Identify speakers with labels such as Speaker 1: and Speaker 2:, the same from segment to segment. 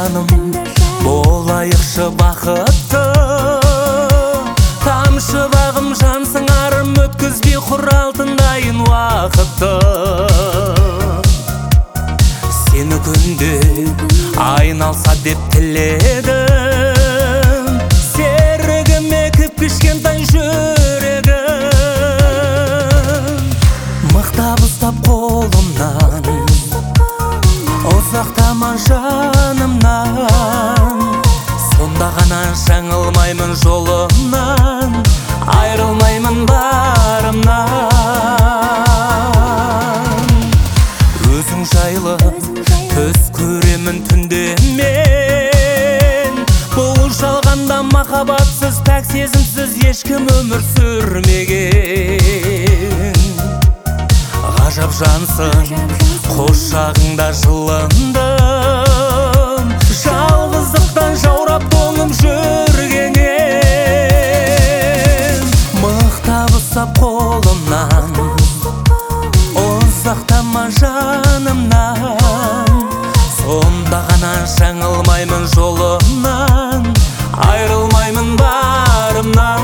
Speaker 1: жаным, болайықшы бақытты. Тамшы бағым жансың арым, өткізбей құр алтындайын уақытты. Сені күнде айналса деп тіледім, серігіме кіп-кішкентай жүрегім. Мықтап ұстап қолымнан, ұзақтаман жанымнан, сонда ғана жаңылмаймын жолымнан, айрылмаймын барымнан. Өзің жайлы түс көремін түнде мен, бұл жалғанда махаббатсыз, пәк сезімсіз ешкім өмір сүрмеген. Ғажап жансың, құшағыңда жылындым, жалғыздықтан жаурап тоңым жүргенем. Мықтап ұстап қолымнан, ұзақтама жанымнан, сонда ғана жаңылмаймын жолымнан, айрылмаймын барымнан.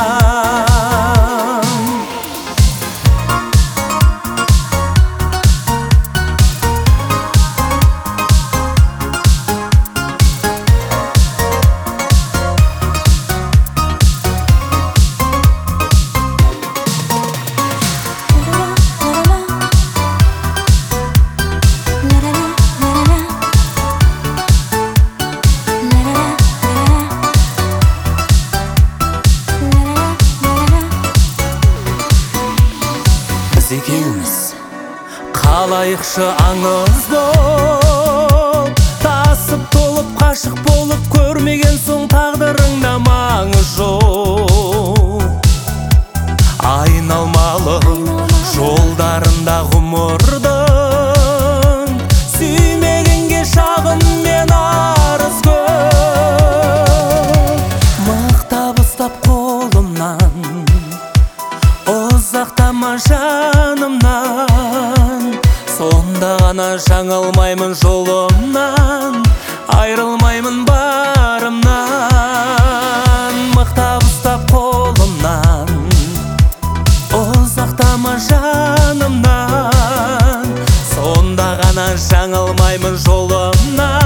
Speaker 1: Екеуміз қалайықшы аңыз болып, тасып толып қашық болып, көрмеген соң тағдырыңда маңыз жоқ. Айналмалы жолдарында ғұмырдың, сүймегенге шағым мен арыз көп. Мықтап ұстап қолымнан, ұзақтама жанымнан, сонда ғана жаңылмаймын жолымнан, айрылмаймын барымнан. Мықтап ұстап қолымнан, ұзақтама жанымнан, сонда ғана жаңылмаймын жолымнан.